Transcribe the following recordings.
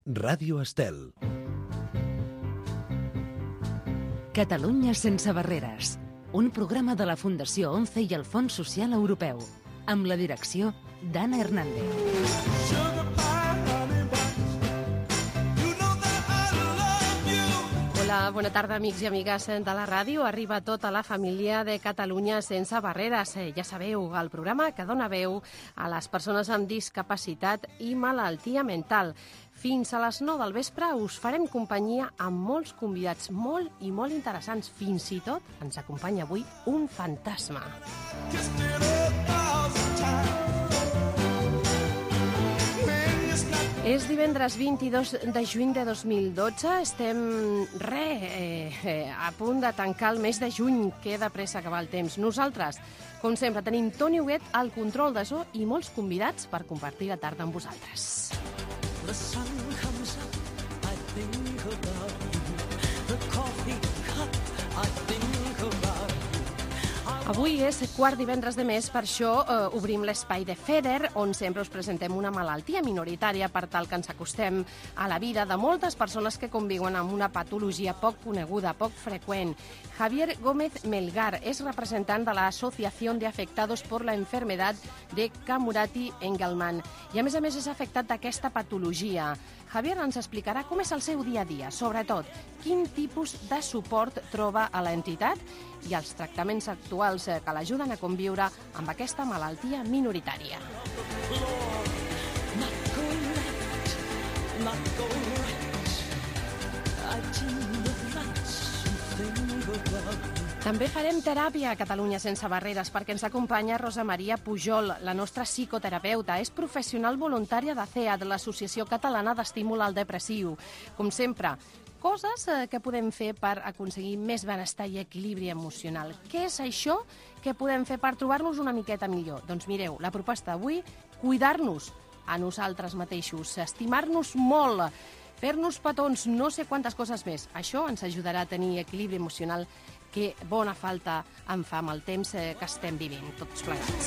Ràdio Estel. Catalunya sense barreres. Un programa de la Fundació ONCE i el Fons Social Europeu. Amb la direcció d'Anna Hernández. Hola, bona tarda, amics i amigues de la ràdio. Arriba tota la família de Catalunya sense barreres. Ja sabeu, el programa que dona veu a les persones amb discapacitat i malaltia mental. Fins a les 9 del vespre us farem companyia amb molts convidats molt i molt interessants. Fins i tot ens acompanya avui un fantasma. És divendres 22 de juny de 2012. Estem a punt de tancar el mes de juny. Que de pressa que va el temps. Nosaltres, com sempre, tenim Toni Huguet al control de so i molts convidats per compartir la tarda amb vosaltres. The sun comes up, I think about you. The coffee cup, I think about you. Avui és quart divendres de mes, per això obrim l'espai de FEDER, on sempre us presentem una malaltia minoritària per tal que ens acostem a la vida de moltes persones que conviuen amb una patologia poc coneguda, poc freqüent. Javier Gómez Melgar és representant de la Asociación de Afectados por la Enfermedad de Camurati-Engelmann i a més és afectat d'aquesta patologia. Javier ens explicarà com és el seu dia a dia, sobretot quin tipus de suport troba a l'entitat i els tractaments actuals que l'ajuden a conviure amb aquesta malaltia minoritària. També farem teràpia a Catalunya sense barreres perquè ens acompanya Rosa Maria Pujol, la nostra psicoterapeuta. És professional voluntària de CEAD, l'Associació Catalana d'Estímul al Depressiu. Com sempre, coses que podem fer per aconseguir més benestar i equilibri emocional. Què és això que podem fer per trobar-nos una miqueta millor? Doncs mireu, la proposta d'avui, cuidar-nos a nosaltres mateixos, estimar-nos molt, fer-nos petons, no sé quantes coses més. Això ens ajudarà a tenir equilibri emocional que bona falta em fa amb el temps que estem vivint, tots plegats.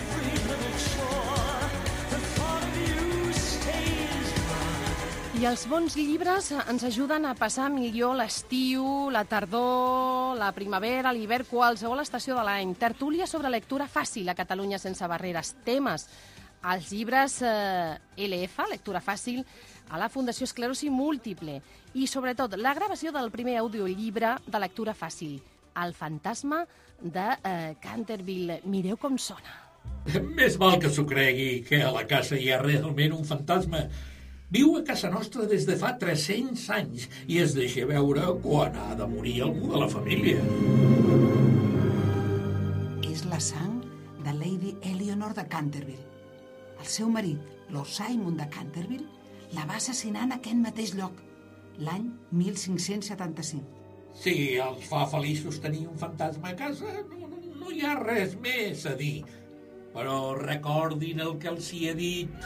I els bons llibres ens ajuden a passar millor l'estiu, la tardor, la primavera, l'hivern, qualsevol estació de l'any. Tertúlia sobre lectura fàcil a Catalunya sense barreres. Temes. Els llibres LF, lectura fàcil, a la Fundació Esclerosi Múltiple. I, sobretot, la gravació del primer audiollibre de lectura fàcil, El fantasma de Canterville. Mireu com sona. Més val que s'ho cregui que a la casa hi ha realment un fantasma. Viu a casa nostra des de fa 300 anys i es deixa veure quan ha de morir algú de la família. És la sang de Lady Eleanor de Canterville. El seu marit, Lord Simon de Canterville, la va assassinar en aquest mateix lloc, l'any 1575. Si els fa feliços tenir un fantasma a casa, no hi ha res més a dir. Però recordin el que els hi he dit.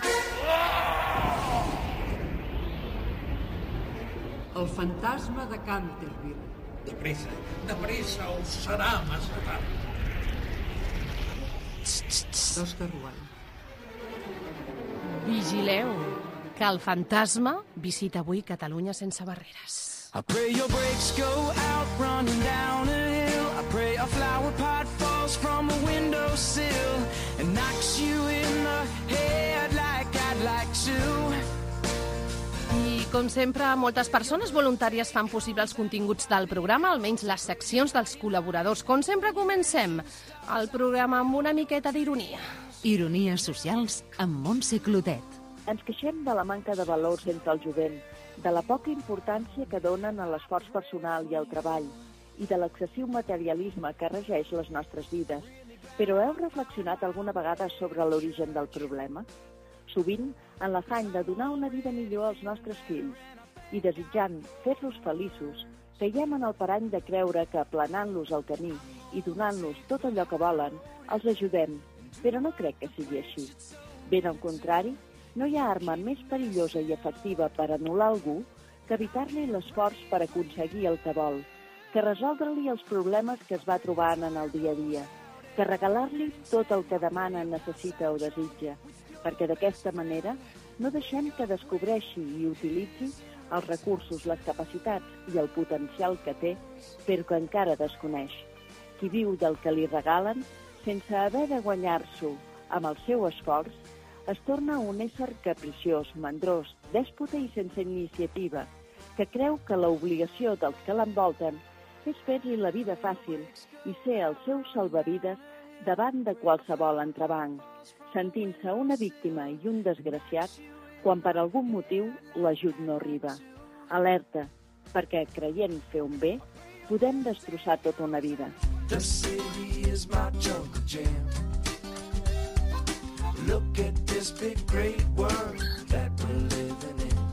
El fantasma de Canterville. De pressa, o serà massa tard. D'Òscar Wilde. Vigileu, que el fantasma visita avui Catalunya sense barreres. I pray your brakes go out running down a hill. I pray a flower pot falls from a windowsill and knocks you in the head like I'd like to. I, com sempre, moltes persones voluntàries fan possible els continguts del programa, almenys les seccions dels col·laboradors. Com sempre, comencem el programa amb una miqueta d'ironia. Ironies socials amb Montse Clotet. Ens queixem de la manca de valors entre el jovent, de la poca importància que donen a l'esforç personal i al treball i de l'excessiu materialisme que regeix les nostres vides. Però heu reflexionat alguna vegada sobre l'origen del problema? Sovint, en l'afany de donar una vida millor als nostres fills i desitjant fer-los feliços, caiem en el parany de creure que aplanant-los el camí i donant-los tot allò que volen, els ajudem, però no crec que sigui així. Ben al contrari, no hi ha arma més perillosa i efectiva per anul·lar algú que evitar-li l'esforç per aconseguir el que vol, que resoldre-li els problemes que es va trobant en el dia a dia, que regalar-li tot el que demana, necessita o desitja, perquè d'aquesta manera No deixem que descobreixi i utilitzi els recursos, les capacitats i el potencial que té, però que encara desconeix. Qui viu del que li regalen, sense haver de guanyar-s'ho amb el seu esforç, es torna un ésser capriciós, mandrós, dèspota i sense iniciativa, que creu que l'obligació dels que l'envolten és fer-li la vida fàcil i ser el seu salvavides davant de qualsevol entrebanc, sentint-se una víctima i un desgraciat quan per algun motiu l'ajut no arriba. Alerta, perquè creient fer un bé, podem destrossar tota una vida. The city is my jungle jam. Look at this big great world that we're living in.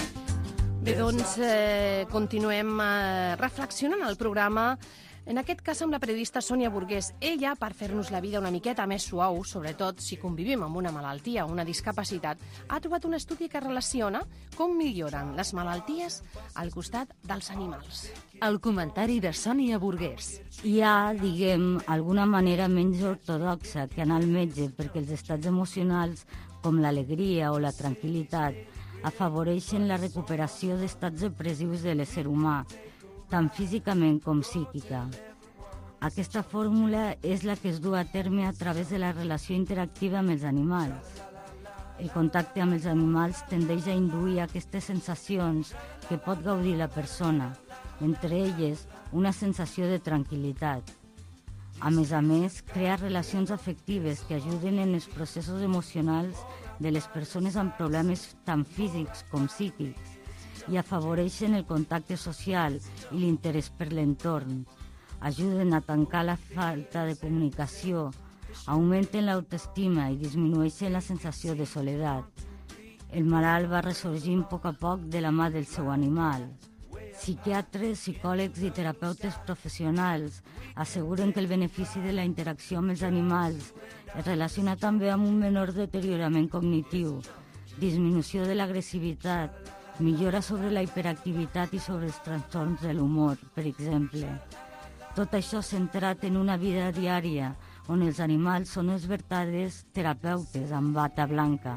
Bé, doncs, continuem reflexionant el programa, en aquest cas amb la periodista Sònia Burgués. Ella, per fer-nos la vida una miqueta més suau, sobretot si convivim amb una malaltia o una discapacitat, ha trobat un estudi que relaciona com milloren les malalties al costat dels animals. El comentari de Sònia Burgués. Hi ha, diguem, alguna manera menys ortodoxa que anar al metge perquè els estats emocionals, com l'alegria o la tranquil·litat, afavoreixen la recuperació d'estats depressius de l'ésser humà, tant físicament com psíquica. Aquesta fórmula és la que es du a terme a través de la relació interactiva amb els animals. El contacte amb els animals tendeix a induir aquestes sensacions que pot gaudir la persona, entre elles una sensació de tranquil·litat. A més, crea relacions afectives que ajuden en els processos emocionals de les persones amb problemes tant físics com psíquics i afavoreixen el contacte social i l'interès per l'entorn. Ajuden a tancar la falta de comunicació, augmenten l'autoestima i disminueixen la sensació de soledat. El malalt va ressorgint a poc de la mà del seu animal. Psiquiatres, psicòlegs i terapeutes professionals asseguren que el benefici de la interacció amb els animals es relaciona també amb un menor deteriorament cognitiu, disminució de l'agressivitat, millora sobre la hiperactivitat i sobre els trastorns de l'humor, per exemple. Tot això centrat en una vida diària on els animals són els verdaders terapeutes amb bata blanca.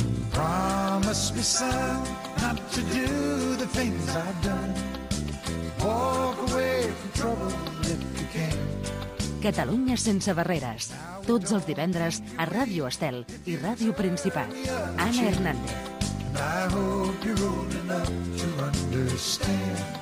Promise me, son, not to do the things I've done. Walk away from trouble if you can. Catalunya sense barreres. Tots els divendres a Ràdio Estel i Ràdio Principat. Anna Hernández. And I hope you're old enough to understand.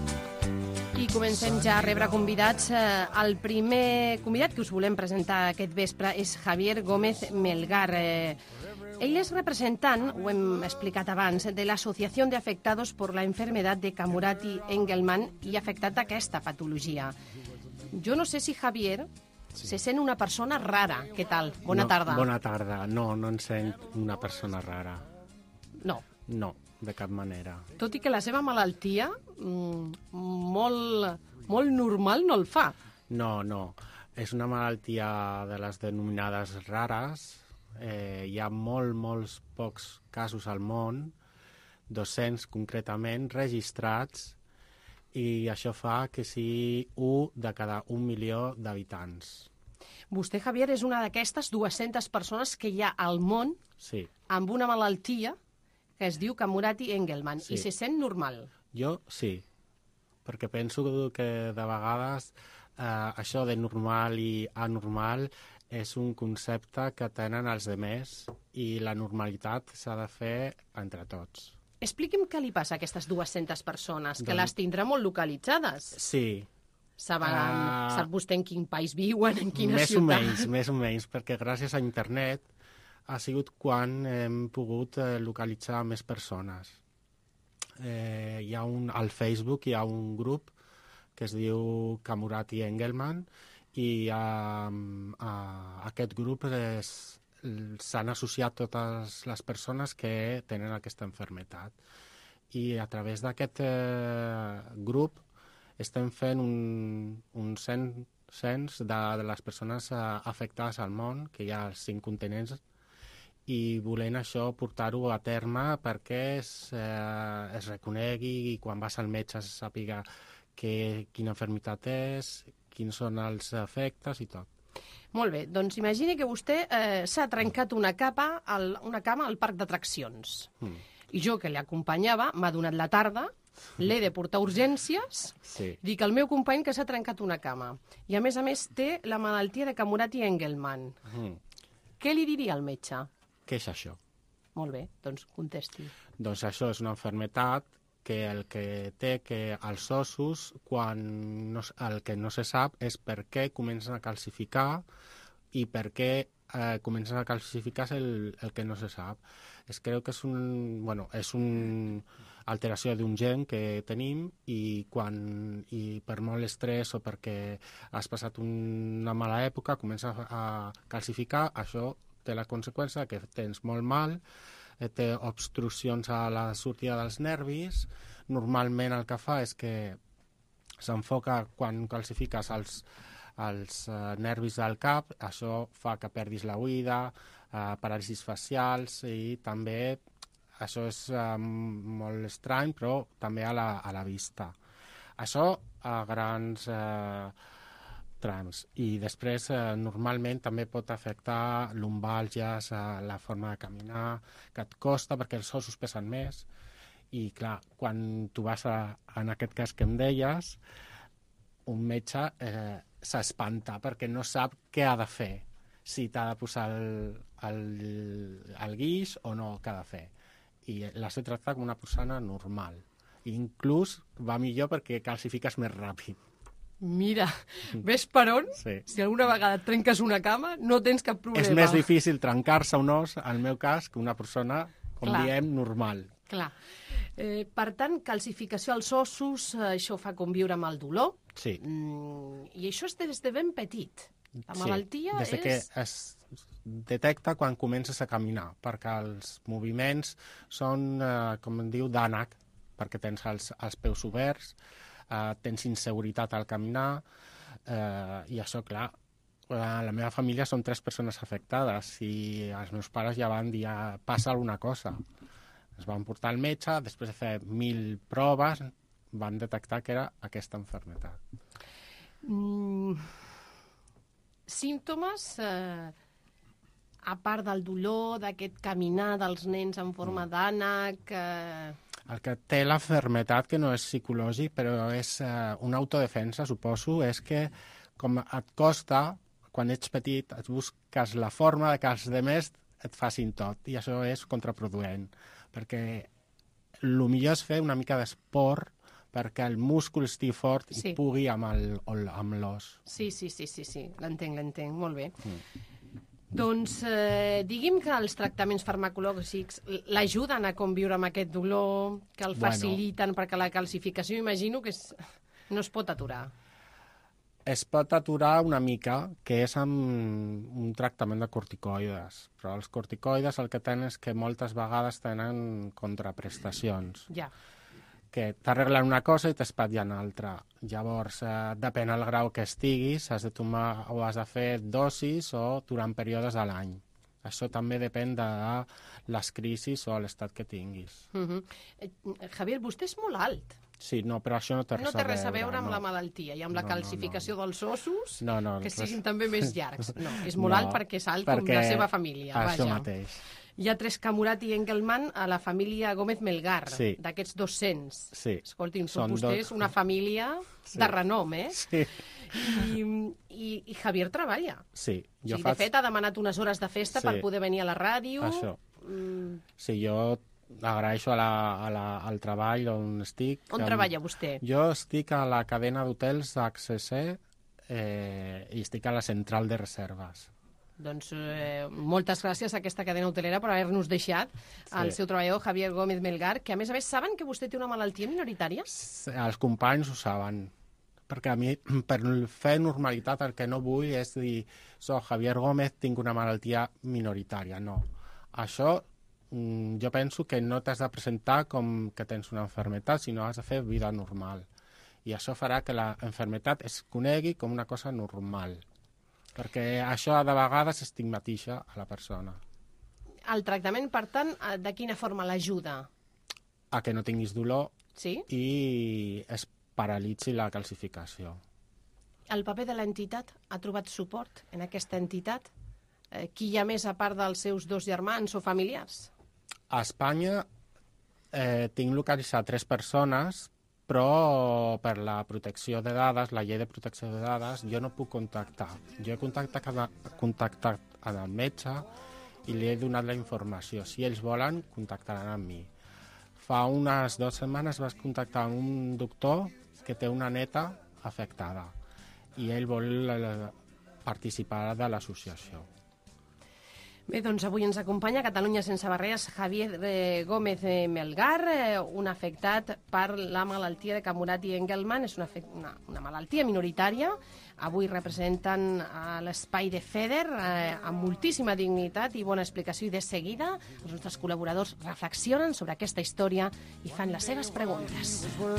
I comencem ja a rebre convidats. El primer convidat que us volem presentar aquest vespre és Javier Gómez Melgar. Ell és representant, ho hem explicat abans, de l'Associació d'Afectados per la Enfermedad de Camurati-Engelmann i afectat d'aquesta patologia. Jo no sé si Javier se sent una persona rara. Què tal? Bona tarda. Bona tarda. No em sent una persona rara. No. No, de cap manera. Tot i que la seva malaltia molt normal no el fa. No. És una malaltia de les denominades rares. Hi ha molts pocs casos al món, 200 concretament, registrats, i això fa que sigui 1 de cada 1 milió d'habitants. Vostè, Javier, és una d'aquestes 200 persones que hi ha al món amb una malaltia que es diu Camurati-Engelmann i se sent normal. Jo sí, perquè penso que de vegades això de normal i anormal és un concepte que tenen els demés i la normalitat s'ha de fer entre tots. Expliqui'm què li passa a aquestes 200 persones, que les tindrà molt localitzades. Sí. Sap vostè en quin país viuen, en quina ciutat? Més o menys, perquè gràcies a internet ha sigut quan hem pogut localitzar més persones. Al Facebook hi ha un grup que es diu Camurati-Engelmann i a aquest grup s'han associat totes les persones que tenen aquesta malaltia. I a través d'aquest grup estem fent un cens de les persones afectades al món, que hi ha als 5 continents, i volent això portar-ho a terme perquè es reconegui i quan vas al metge se sàpiga quina malaltia és, quins són els efectes i tot. Molt bé, doncs imagini que vostè s'ha trencat una cama al parc d'atraccions. I jo, que l'acompanyava, m'ha donat la tarda, l'he de portar a urgències, dic al meu company que s'ha trencat una cama. I a més té la malaltia de Camurati-Engelmann. Què li diria al metge? Què és això? Molt bé, doncs contesti. Doncs això és una malaltia que el que té que els ossos, el que no se sap és per què comencen a calcificar i per què comencen a calcificar el que no se sap. Es creu que és una alteració d'un gen que tenim i per molt estrès o perquè has passat una mala època comença a calcificar, això té la conseqüència que tens molt mal, té obstruccions a la sortida dels nervis. Normalment el que fa és que s'enfoca quan calcifiques els nervis del cap, això fa que perdis la oïda, paràlisis facials i també, això és molt estrany, però també a la vista. Això a grans trams. I després, normalment, també pot afectar lumbàlgies, la forma de caminar, que et costa perquè els ossos pesen més. I, clar, quan tu vas en aquest cas que em deies, un metge s'espanta perquè no sap què ha de fer, si t'ha de posar el guix o no què ha de fer. I l'has de tractar com una persona normal. I inclús va millor perquè calcifiques més ràpid. Mira, ves per on? Sí. Si alguna vegada et trenques una cama, no tens cap problema. És més difícil trencar-se un os, en el meu cas, que una persona, com diem, normal. Clar. Per tant, calcificació als ossos, això fa conviure amb el dolor. Sí. I això és des de ben petit. La malaltia des que es detecta quan comences a caminar, perquè els moviments són, com en diu, d'ànec, perquè tens els peus oberts, tens inseguretat al caminar, i això, clar, la meva família són 3 persones afectades i els meus pares ja van dir passa alguna cosa. Es van portar al metge, després de fer 1000 proves, van detectar que era aquesta malaltia. Símptomes, a part del dolor, d'aquest caminar dels nens en forma d'ànec... El que té la malaltia, que no és psicològic, però és una autodefensa, suposo, és que com et costa, quan ets petit, et busques la forma de que els altres et facin tot, i això és contraproduent, perquè el millor és fer una mica d'esport perquè el múscul estigui fort i pugui amb l'os. Sí, l'entenc, molt bé. Doncs digui'm que els tractaments farmacològics l'ajuden a conviure amb aquest dolor, que el faciliten, perquè la calcificació imagino que no es pot aturar. Es pot aturar una mica, que és amb un tractament de corticoides, però els corticoides el que tenen és que moltes vegades tenen contraprestacions. Ja. Que t'arreglen una cosa i t'espatllen altra. Llavors, depèn del grau que estiguis, has de tomar o has de fer dosis o durant períodes de l'any. Això també depèn de les crisis o l'estat que tinguis. Javier, vostè és molt alt. Sí, no, però això no té res a veure. No té res a veure amb la malaltia i amb la calcificació dels ossos, que siguin també més llargs. No, és molt alt perquè és alt com la seva família. Això mateix. Hi ha 3 Camurati-Engelmann a la família Gómez-Melgar, d'aquests 200. Sí. Escoltin, són vostès una família de renom, eh? Sí. I Javier treballa. Sí. De fet, ha demanat unes hores de festa per poder venir a la ràdio. Això. Sí, jo agraeixo al treball on estic. On treballa vostè? Jo estic a la cadena d'hotels HCC i estic a la central de reserves. Doncs moltes gràcies a aquesta cadena hotelera per haver-nos deixat el seu treballador Javier Gómez-Melgar, que a més saben que vostè té una malaltia minoritària? Els companys ho saben, perquè a mi, per fer normalitat, el que no vull és dir soc Javier Gómez, tinc una malaltia minoritària. No. Això jo penso que no t'has de presentar com que tens una malaltia, sinó has de fer vida normal. I això farà que la malaltia es conegui com una cosa normal. Perquè això de vegades estigmatitza a la persona. El tractament, per tant, de quina forma l'ajuda? A que no tinguis dolor i es paralitzi la calcificació. El paper de l'entitat ha trobat suport en aquesta entitat? Qui hi ha més a part dels seus 2 germans o familiars? A Espanya tinc localitzat 3 persones, però per la protecció de dades, la llei de protecció de dades, jo no puc contactar. Jo he contactat amb el metge i li he donat la informació. Si ells volen, contactaran amb mi. Fa unes 2 setmanes vaig contactar amb un doctor que té una neta afectada i ell vol participar de l'associació. Bé, doncs avui ens acompanya a Catalunya sense barreres Javier Gómez Melgar, un afectat per la malaltia de Camurati i Engelmann. És una malaltia minoritària. Avui representen l'espai de FEDER amb moltíssima dignitat i bona explicació, i de seguida els nostres col·laboradors reflexionen sobre aquesta història i fan les seves preguntes.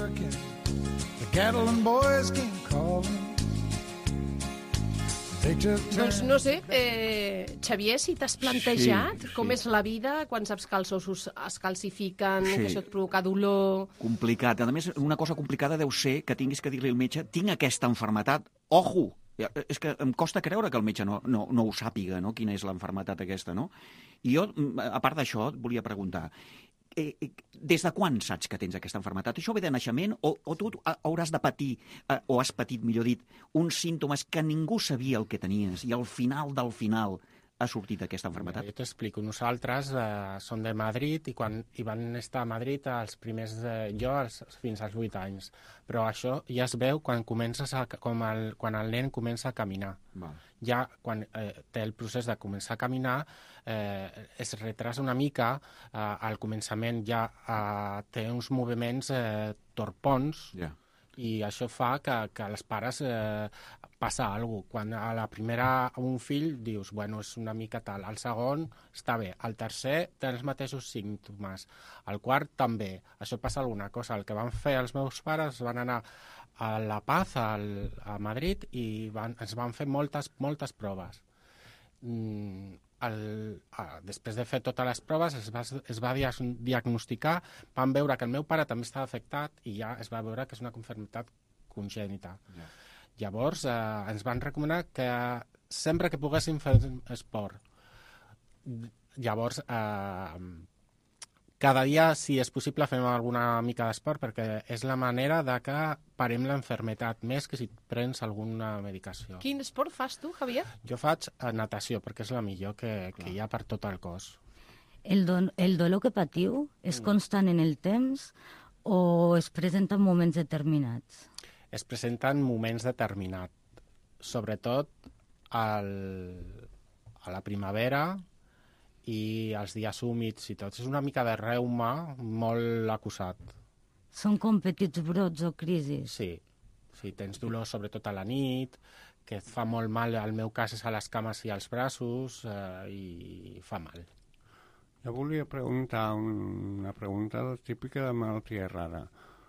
Doncs no sé, Xavier, si t'has plantejat com és la vida quan saps que els ossos es calcifiquen, que això et provoca dolor... Complicat. A més, una cosa complicada deu ser que tinguis que dir-li al metge tinc aquesta malaltia, ojo! És que em costa creure que el metge no ho sàpiga, no?, quina és l'enfermetat aquesta, no? I jo, a part d'això, et volia preguntar... Des de quan saps que tens aquesta malaltia? Això ve de naixement o tu hauràs de patir, o has patit, millor dit, uns símptomes que ningú sabia el que tenies i al final del final ha sortit aquesta malaltia? Jo t'explico. Nosaltres som de Madrid i quan van estar a Madrid els primers fins als 8 anys. Però això ja es veu quan el nen comença a caminar. Ja quan té el procés de començar a caminar es retrasa una mica, al començament ja té uns moviments torpons i això fa que als pares passa alguna cosa. Quan a la primera un fill dius, bueno, és una mica tal, al segon està bé, al tercer té els mateixos símptomes, al quart també. Això passa alguna cosa. El que van fer els meus pares, van anar a La Paz, a Madrid, i ens van fer moltes proves. Després de fer totes les proves es va diagnosticar, van veure que el meu pare també estava afectat i ja es va veure que és una malaltia congènita. Llavors ens van recomanar que sempre que poguéssim fer esport. Llavors cada dia, si és possible, fem alguna mica d'esport perquè és la manera de que parem l'enfermetat, més que si prens alguna medicació. Quin esport fas tu, Javier? Jo faig natació perquè és la millor que hi ha per tot el cos. El dolor que patiu és constant en el temps o es presenta en moments determinats? Es presenta en moments determinats, sobretot a la primavera i els dies húmids i tot. És una mica de reuma molt acusat. Són com petits brots o crisis? Sí, tens dolor sobretot a la nit, que et fa molt mal, al meu cas és a les cames i als braços, i fa mal. Jo volia preguntar una pregunta típica de malaltia rara.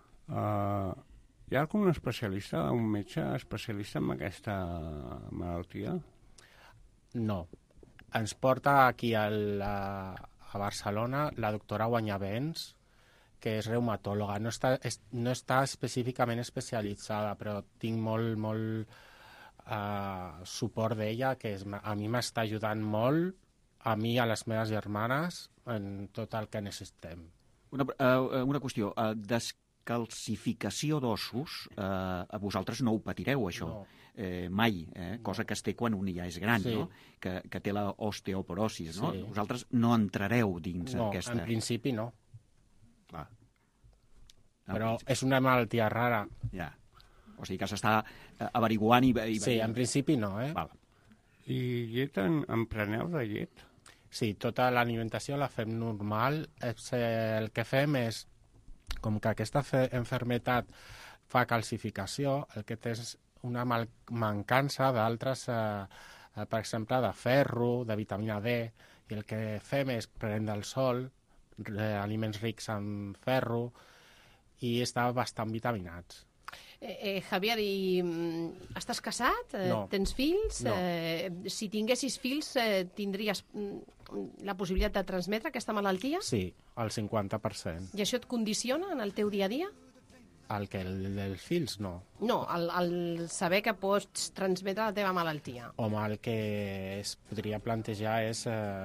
Hi ha algun especialista, un metge especialista en aquesta malaltia? No. Ens porta aquí a Barcelona la doctora Guanyavents, que és reumatòloga. No està específicament especialitzada, però tinc molt suport d'ella, que a mi m'està ajudant molt, a mi i a les meves germanes, en tot el que necessitem. Una qüestió, descalcificació d'ossos, a vosaltres no ho patireu, això? No. Mai, cosa que es té quan un ja és gran, no? Que té l'osteoporosis, no? Vosaltres no entrareu dins aquesta... No, en principi no. Clar. Però és una malaltia rara. Ja. O sigui que s'està averiguant i... Sí, en principi no, Val. I llet en preneu de llet? Sí, tota l'alimentació la fem normal. El que fem és, com que aquesta malaltia fa calcificació, el que té és una mancança d'altres, per exemple, de ferro, de vitamina D, i el que fem és prendre el sol, aliments rics en ferro, i està bastant vitaminats. Javier, estàs casat? No. Tens fills? No. Si tinguessis fills, tindries la possibilitat de transmetre aquesta malaltia? Sí, el 50%. I això et condiciona en el teu dia a dia? El dels fils, no. No, el saber que pots transmetre la teva malaltia. Home, el que es podria plantejar és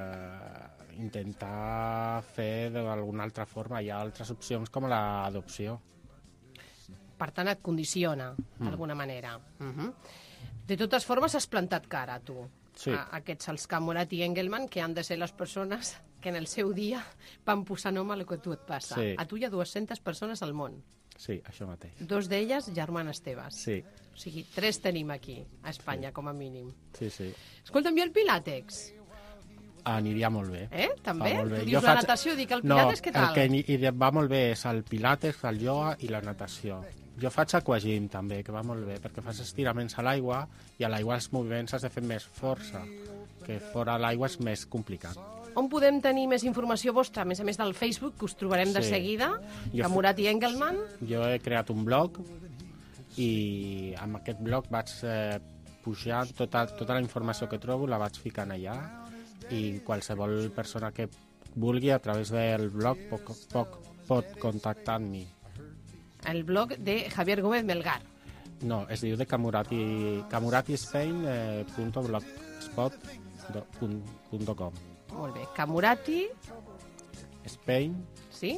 intentar fer d'alguna altra forma. Hi ha altres opcions com l'adopció. Per tant, et condiciona, d'alguna manera. De totes formes, has plantat cara, tu. Sí. Aquests, els Camurat i Engelman, que han de ser les persones que en el seu dia van posar nom a el que a tu et passa. Sí. A tu hi ha 200 persones al món. Sí, això mateix. 2 d'elles, germanes teves. Sí. O sigui, 3 tenim aquí, a Espanya, com a mínim. Sí, sí. Escolta'm, i el Pilates? Aniria molt bé. També? Molt bé. Tu dius la natació, dic el Pilates, què tal? No, el que va molt bé és el Pilates, el ioga i la natació. Jo faig aquagym també, que va molt bé, perquè fas estiraments a l'aigua i a l'aigua els moviments has de fer més força, que fora l'aigua és més complicat. On podem tenir més informació vostra? A més del Facebook, que us trobarem de seguida, Camurat i Engelman. Jo he creat un blog i amb aquest blog vaig pujar tota la informació que trobo, la vaig ficant allà i qualsevol persona que vulgui a través del blog pot contactar amb mi. El blog de Javier Gómez Melgar. No, es diu de camuratyspain.blogspot.com. Molt bé, Camurati Spain, sí?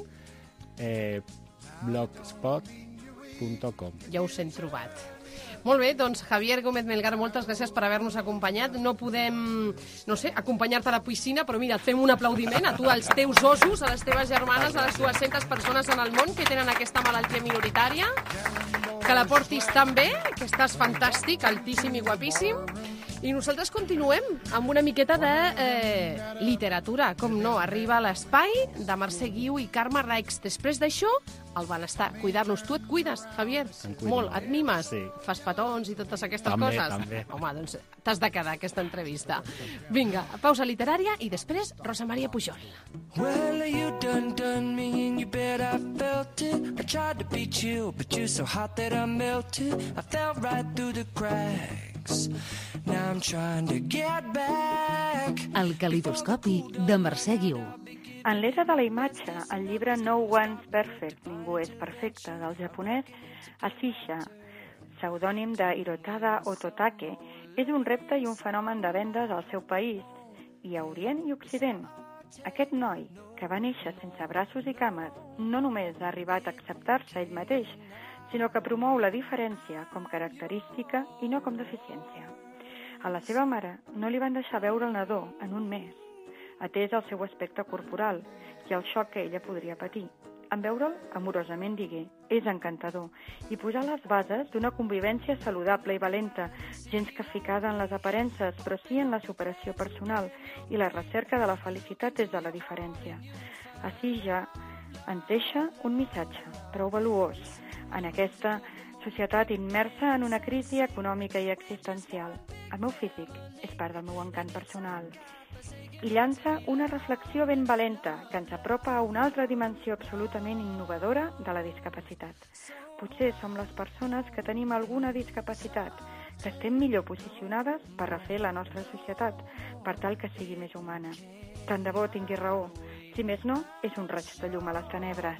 blogspot.com. Ja us hem trobat. Molt bé, doncs Javier Gómez Melgar, moltes gràcies per haver-nos acompanyat. No podem, no sé, acompanyar-te a la piscina, però mira, et fem un aplaudiment a tu, als teus ossos, a les teves germanes, a les 200 persones en el món que tenen aquesta malaltia minoritària. Que la portis tan bé, que estàs fantàstic, altíssim i guapíssim. I nosaltres continuem amb una miqueta de literatura. Com no, arriba a l'Espai de Mercè Guiu i Carme Raix. Després d'això, el benestar, cuidar-nos. Tu et cuides, Javier? Molt, et mimes? Sí. Fas petons i totes aquestes coses? També. Home, doncs t'has de quedar aquesta entrevista. Vinga, pausa literària i després Rosa Maria Pujol. Well, you done me and you bet I felt it. I tried to beat you, but you're so hot that I melted. I fell right through the cracks. Now I'm trying to get back. El calidoscopi de Mercè Guiu. En l'era de la imatge, el llibre No One's Perfect, Ningú és perfecte, del japonès Asisha, pseudònim de Hirotada Ototake, és un repte i un fenomen de vendes al seu país, i a Orient i Occident. Aquest noi, que va néixer sense braços i cames, no només ha arribat a acceptar-se ell mateix, sinó que promou la diferència com característica i no com deficiència. A la seva mare no li van deixar veure el nadó en un mes, atès el seu aspecte corporal i el xoc que ella podria patir. En veure'l, amorosament digué, és encantador, i posar les bases d'una convivència saludable i valenta, gens que ficada en les aparences, però sí en la superació personal i la recerca de la felicitat des de la diferència. Així ja ens deixa un missatge prou valuós en aquesta societat immersa en una crisi econòmica i existencial. El meu físic és part del meu encant personal. I llança una reflexió ben valenta que ens apropa a una altra dimensió absolutament innovadora de la discapacitat. Potser som les persones que tenim alguna discapacitat, que estem millor posicionades per refer la nostra societat, per tal que sigui més humana. Tant de bo tingui raó. Si més no, és un raig de llum a les tenebres.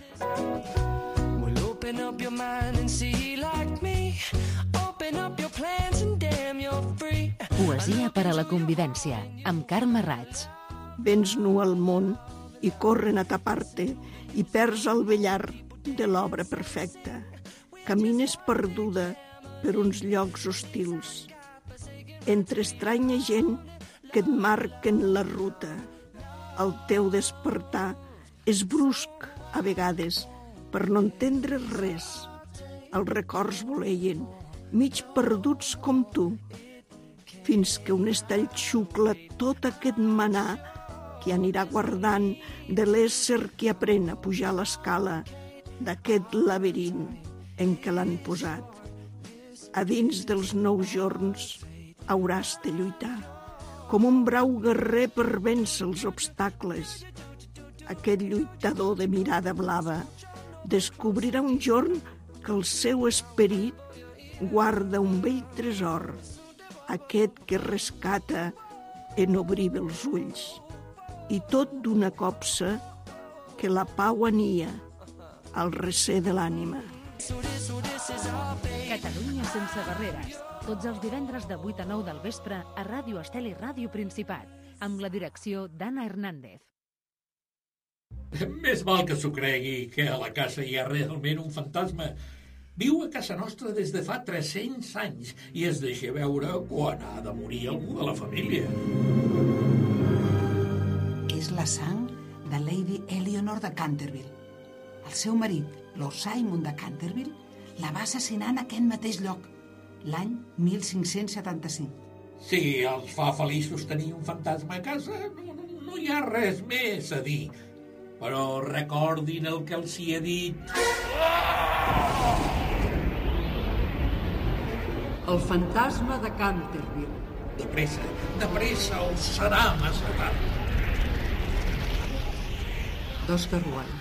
Open up your mind and see like me. Open up your plans and damn you're free. Poesia per a la convivència, amb Carme Raig. Vens nu al món i corren a tapar-te i perds el vellar de l'obra perfecta. Camines perduda per uns llocs hostils, entre estranya gent que et marquen la ruta. El teu despertar és brusc a vegades, per no entendre res. Els records voleien, mig perduts com tu, fins que un estall xucla tot aquest manar que anirà guardant de l'ésser que aprèn a pujar l'escala d'aquest laberint en què l'han posat. A dins dels nous jorns hauràs de lluitar, com un brau guerrer per vèncer els obstacles. Aquest lluitador de mirada blava descobrirà un jorn que el seu esperit guarda un vell tresor, aquest que rescata en obrir els ulls, i tot d'una copsa que la pau ania al recer de l'ànima. Catalunya sense barreres. Tots els divendres de 8 a 9 del vespre a Ràdio Estel i Ràdio Principat, amb la direcció d'Anna Hernández. Més val que s'ho cregui que a la casa hi ha realment un fantasma. Viu a casa nostra des de fa 300 anys i es deixa veure quan ha de morir algú de la família. És la sang de Lady Eleanor de Canterville. El seu marit, Lord Simon de Canterville, la va assassinar en aquest mateix lloc, l'any 1575. Si els fa feliços tenir un fantasma a casa, no hi ha res més a dir. Però recordin el que els hi he dit. El fantasma de Canterville. De pressa, o serà massa tard. D'Òscar Wilde.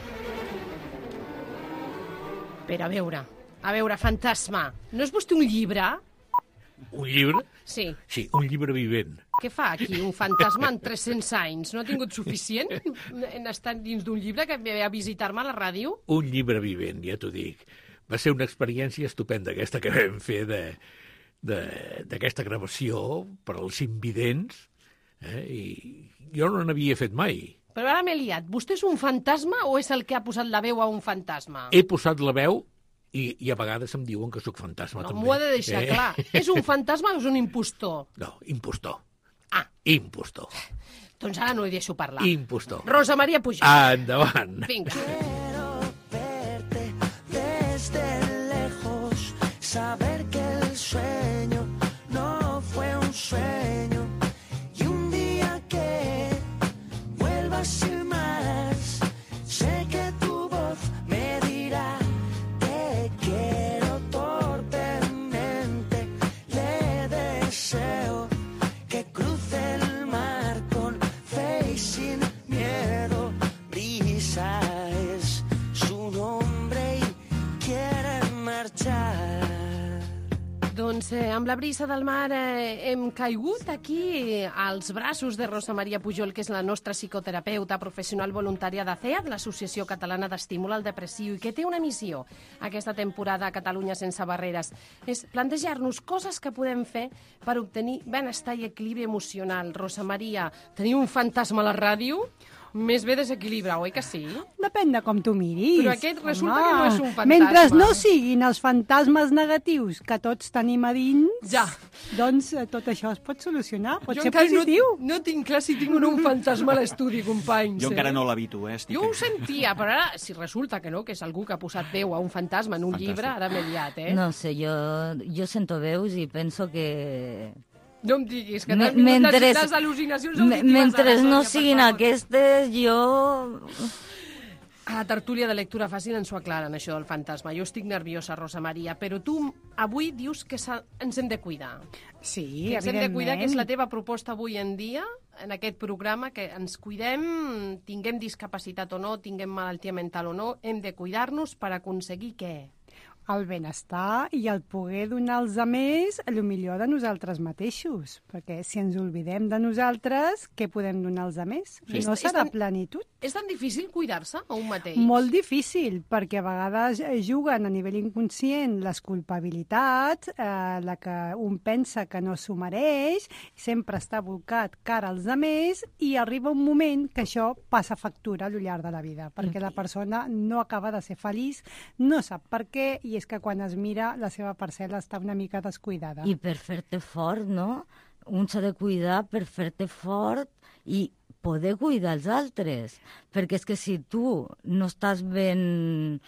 Però a veure, fantasma, no és vostè un llibre? Un llibre? Sí. Sí, un llibre vivent. Què fa aquí un fantasma en 300 anys? No ha tingut suficient en estar dins d'un llibre que ve a visitar-me a la ràdio? Un llibre vivent, ja t'ho dic. Va ser una experiència estupenda aquesta que vam fer d'aquesta gravació per als invidents, i jo no n'havia fet mai. Però ara m'he liat. Vostè és un fantasma o és el que ha posat la veu a un fantasma? He posat la veu i a vegades em diuen que sóc fantasma, no, també. M'ho ha de deixar clar. És un fantasma o és un impostor? No, impostor. Ah. Impostor. Doncs ara no hi deixo parlar. Impostor. Rosa Maria Pujol. Endavant. Vinga. Quiero verte desde lejos, saber que el sueño no fue un sueño y un día que vuelvas sin más, sé que tu voz me dirá te quiero torpemente, le deseo que cruce el mar con fe y sin miedo. Brisa es su nombre y quiere marchar. Doncs amb la brisa del mar hem caigut aquí als braços de Rosa Maria Pujol, que és la nostra psicoterapeuta professional voluntària d'ACEAD, l'Associació Catalana d'Estímul al Depressiu, i que té una missió aquesta temporada a Catalunya sense barreres. És plantejar-nos coses que podem fer per obtenir benestar i equilibri emocional. Rosa Maria, tenir un fantasma a la ràdio més bé desequilibra, oi que sí? Depèn de com tu miris. Però aquest resulta que no és un fantasma. Mentre no siguin els fantasmes negatius que tots tenim a dins, ja. Doncs tot això es pot solucionar, pot ser encara positiu. No tinc clar si tinc un fantasma a l'estudi, companys. Jo encara no l'habito, Jo ho sentia, però ara, si resulta que no, que és algú que ha posat veu a un fantasma en un llibre, ara m'he liat, No sé, jo sento veus i penso que... No em diguis, que t'han vingut les al·lucinacions auditives. Mentre no siguin aquestes, jo... A la tertúlia de lectura fàcil ens ho aclaren, això del fantasma. Jo estic nerviosa, Rosa Maria, però tu avui dius que ens hem de cuidar. Sí, que ens hem de cuidar, que és la teva proposta avui en dia, en aquest programa, que ens cuidem, tinguem discapacitat o no, tinguem malaltia mental o no, hem de cuidar-nos per aconseguir què? El benestar i el poder donar als altres el millor de nosaltres mateixos, perquè si ens oblidem de nosaltres, què podem donar als altres? Sí. No serà plenitud. És tan difícil cuidar-se a un mateix? Molt difícil, perquè a vegades juguen a nivell inconscient les culpabilitats, la que un pensa que no s'ho mereix, sempre està volcat cara als altres i arriba un moment que això passa factura al llarg de la vida, perquè la persona no acaba de ser feliç, no sap per què, i és que quan es mira la seva parcel·la està una mica descuidada. I per fer-te fort, no? Un s'ha de cuidar per fer-te fort i poder cuidar els altres. Perquè és que si tu no estàs ben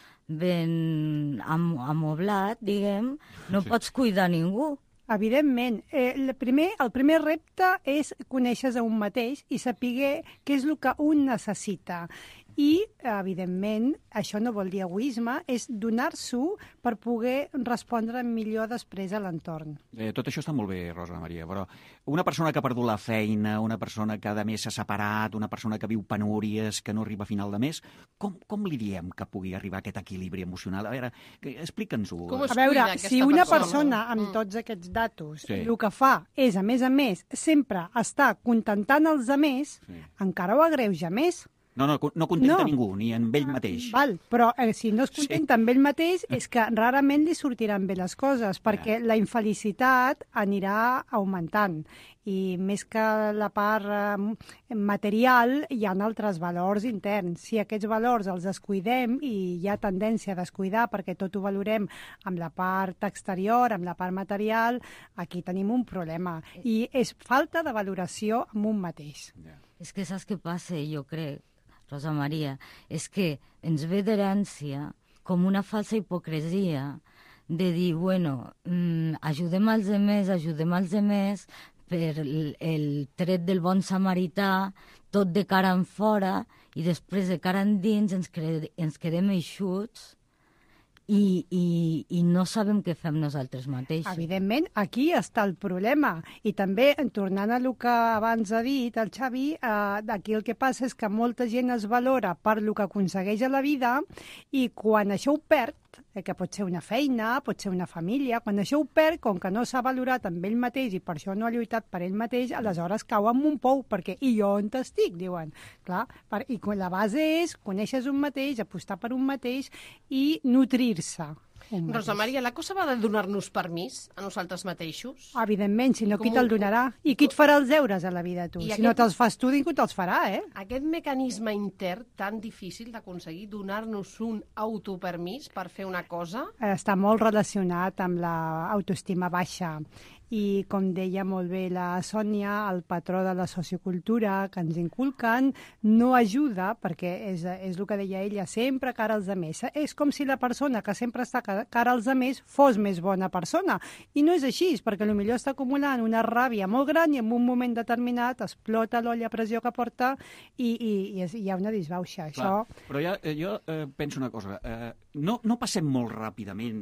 amoblat, diguem, no pots cuidar ningú. Evidentment. El primer repte és conèixer a un mateix i saber què és el que un necessita. I, evidentment, això no vol dir egoisme, és donar-s'ho per poder respondre millor després a l'entorn. Tot això està molt bé, Rosa Maria, però una persona que ha perdut la feina, una persona que a més s'ha separat, una persona que viu penúries, que no arriba a final de mes, com li diem que pugui arribar a aquest equilibri emocional? A veure, explica'ns-ho. A veure, si una persona amb tots aquests datos el que fa és, a més, sempre estar contentant els altres, encara ho agreuja més. No contenta ningú, ni amb ell mateix. Val, però si no es contenta amb ell mateix és que rarament li sortiran bé les coses, perquè la infelicitat anirà augmentant. I més que la part material, hi ha altres valors interns. Si aquests valors els descuidem, i hi ha tendència a descuidar perquè tot ho valorem amb la part exterior, amb la part material, aquí tenim un problema. I és falta de valoració amb un mateix. És que saps què passa, jo crec, Rosa Maria? És que ens ve d'herència com una falsa hipocresia de dir, bueno, ajudem els demés, per el tret del bon samarità, tot de cara en fora, i després de cara endins ens quedem eixuts i no sabem què fem nosaltres mateixos. Evidentment, aquí està el problema. I també, tornant a el que abans ha dit el Xavi, aquí el que passa és que molta gent es valora per el que aconsegueix a la vida, i quan això ho perd, que pot ser una feina, pot ser una família, quan això ho perd, com que no s'ha valorat amb ell mateix i per això no ha lluitat per ell mateix, aleshores cau en un pou, perquè i jo on t'estic, diuen. Clar, i la base és conèixer un mateix, apostar per un mateix i nutrir-se. Rosa Maria, la cosa va de donar-nos permís a nosaltres mateixos? Evidentment, si no, qui te'l donarà? I qui et farà els deures a la vida, tu? Si no te'ls fas tu, ningú te'ls farà, eh? Aquest mecanisme intern tan difícil d'aconseguir donar-nos un autopermís per fer una cosa... Està molt relacionat amb l'autoestima baixa. I, com deia molt bé la Sònia, el patró de la sociocultura que ens inculquen no ajuda, perquè és el que deia ella, sempre cara als altres. És com si la persona que sempre està cara als altres fos més bona persona. I no és així, perquè potser està acumulant una ràbia molt gran i en un moment determinat explota l'olla a pressió que porta i hi ha una disbauxa. Clar, però jo penso una cosa. No passem molt ràpidament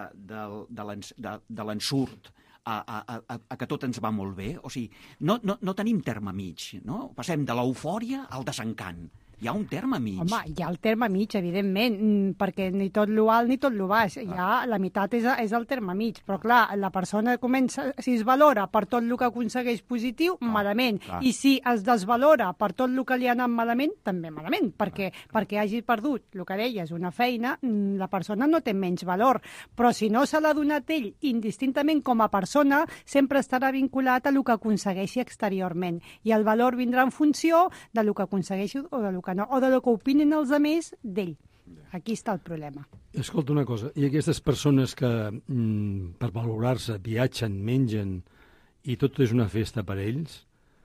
de l'ensurt a que tot ens va molt bé? O sigui, no tenim terme mig, no? Passem de l'eufòria al desencant. Hi ha un terme mig. Home, hi ha el terme mig, evidentment, perquè ni tot lo alt ni tot lo baix. La meitat és el terme mig. Però, clar, la persona comença, si es valora per tot el que aconsegueix positiu, malament. I si es desvalora per tot el que li ha anat malament, també malament. Perquè hagi perdut, el que deies, una feina, la persona no té menys valor. Però si no se l'ha donat ell indistintament com a persona, sempre estarà vinculat a el que aconsegueixi exteriorment. I el valor vindrà en funció de lo que aconsegueixi o de lo que no, o de lo que opinen els altres d'ell. Aquí està el problema. Escolta una cosa, i aquestes persones que per valorar-se viatgen, mengen i tot és una festa per ells,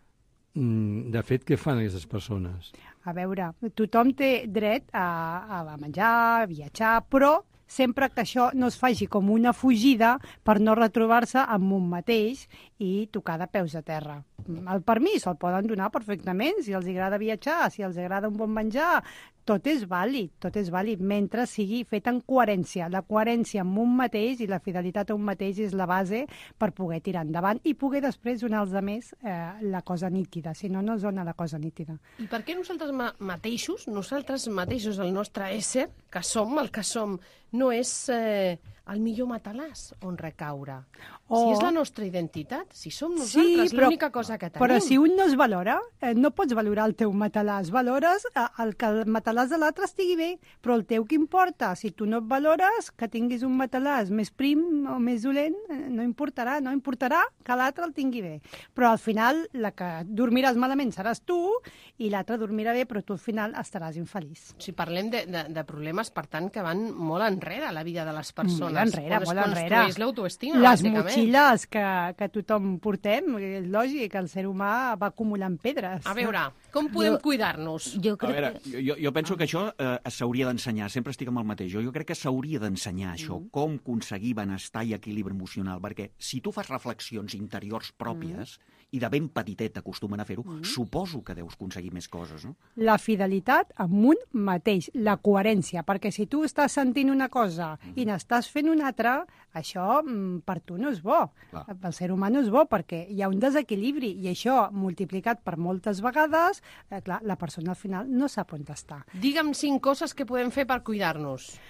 de fet, què fan aquestes persones? A veure, tothom té dret a menjar, a viatjar, però sempre que això no es faci com una fugida per no retrobar-se amb un mateix i tocar de peus a terra. El permís el poden donar perfectament, si els agrada viatjar, si els agrada un bon menjar, tot és vàlid, mentre sigui fet en coherència. La coherència amb un mateix i la fidelitat a un mateix és la base per poder tirar endavant i poder després donar als altres la cosa nítida, si no, no es dona la cosa nítida. I per què nosaltres mateixos, el nostre ésser, que som el que som, no és el millor matalàs on recaure? Si és la nostra identitat, si som nosaltres, l'única cosa que tenim. Però si un no es valora, no pots valorar el teu matalàs. Valores que el matalàs de l'altre estigui bé, però el teu què importa? Si tu no et valores, que tinguis un matalàs més prim o més dolent, no importarà que l'altre el tingui bé. Però al final, la que dormiràs malament seràs tu i l'altre dormirà bé, però tu al final estaràs infeliç. Si parlem de problemes, per tant, que van molt enrere a la vida de les persones. Molt enrere. Construeix l'autoestima, les motxilles que tothom portem, és lògic, el ser humà va acumulant pedres. A veure, com podem cuidar-nos? Jo penso que això s'hauria d'ensenyar, sempre estic amb el mateix. Jo crec que s'hauria d'ensenyar això, com aconseguir benestar i equilibri emocional, perquè si tu fas reflexions interiors pròpies, i de ben petitet acostumen a fer-ho, suposo que deus aconseguir més coses, no? La fidelitat amb un mateix, la coherència, perquè si tu estàs sentint una cosa i n'estàs fent una altra, això per tu no és bo. Pel ser humà no és bo, perquè hi ha un desequilibri, i això, multiplicat per moltes vegades, clar, la persona al final no sap on està. Digue'm 5 coses que podem fer per cuidar-nos.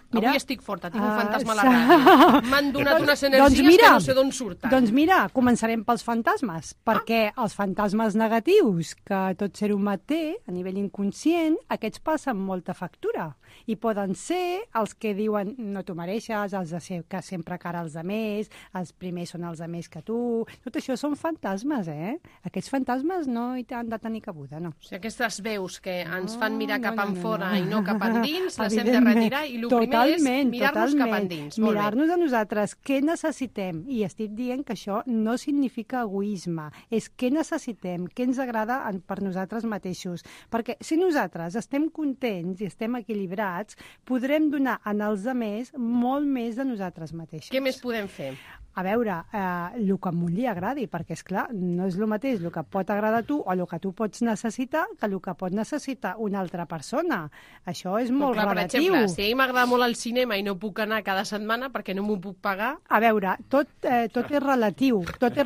Avui estic forta, tinc un fantasma a la ràdio. M'han donat unes energies que no sé d'on surten. Doncs mira, començarem pels fantasmes, perquè els fantasmes negatius que tot ser humà té a nivell inconscient, aquests passen molta factura. I poden ser els que diuen no t'ho mereixes, els de ser que sempre cara als altres, els primers són els altres que tu... Tot això són fantasmes, Aquests fantasmes no hi han de tenir cabuda, no. O sigui, aquestes veus que ens fan mirar cap enfora i no cap endins, les hem de retirar i el primer és mirar-nos cap endins. Mirar-nos a nosaltres, què necessitem? I estic dient que això no significa egoisme, és què necessitem, què ens agrada per nosaltres mateixos. Perquè si nosaltres estem contents i estem equilibrats, podrem donar als altres molt més de nosaltres mateixos. Què més podem fer? A veure, el que a un li agradi, perquè, és clar, no és el mateix el que pot agradar a tu o el que tu pots necessitar que el que pot necessitar una altra persona. Això és molt relatiu. Per exemple, si a mi m'agrada molt el cinema i no puc anar cada setmana perquè no m'ho puc pagar... A veure, tot és relatiu,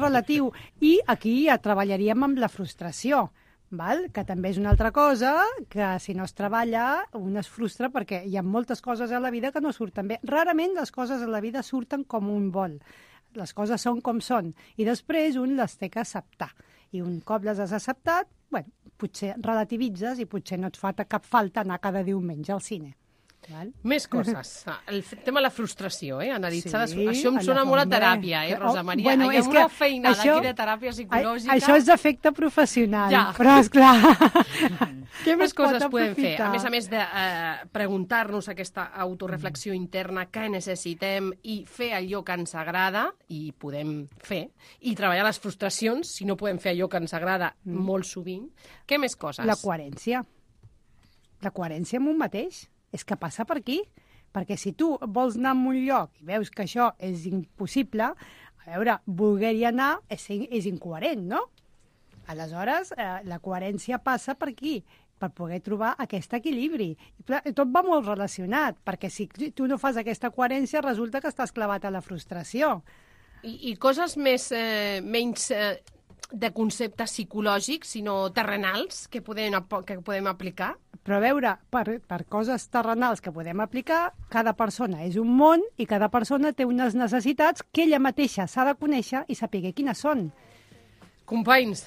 i aquí ja treballaríem amb la frustració. Que també és una altra cosa, que si no es treballa, un es frustra perquè hi ha moltes coses a la vida que no surten bé. Rarament les coses a la vida surten com un vol. Les coses són com són, i després un les té que acceptar. I un cop les has acceptat, potser relativitzes i potser no et fa cap falta anar cada diumenge al cine. Més coses. El tema de la frustració, analitzar... Això em sona molt a teràpia, Rosa Maria? Hi ha una feinada aquí de teràpia psicològica... Això és efecte professional, però esclar... Què més coses podem fer? A més de preguntar-nos aquesta autoreflexió interna, què necessitem, i fer allò que ens agrada, i podem fer, i treballar les frustracions, si no podem fer allò que ens agrada molt sovint. Què més coses? La coherència. La coherència amb un mateix. És que passa per aquí, perquè si tu vols anar a un lloc i veus que això és impossible, a veure, voler-hi anar és incoherent, no? Aleshores, la coherència passa per aquí, per poder trobar aquest equilibri. I tot va molt relacionat, perquè si tu no fas aquesta coherència, resulta que estàs clavat a la frustració. I coses menys de conceptes psicològics, sinó terrenals, que podem aplicar? Però a veure, per coses terrenals que podem aplicar, cada persona és un món i cada persona té unes necessitats que ella mateixa s'ha de conèixer i saber quines són. Companys,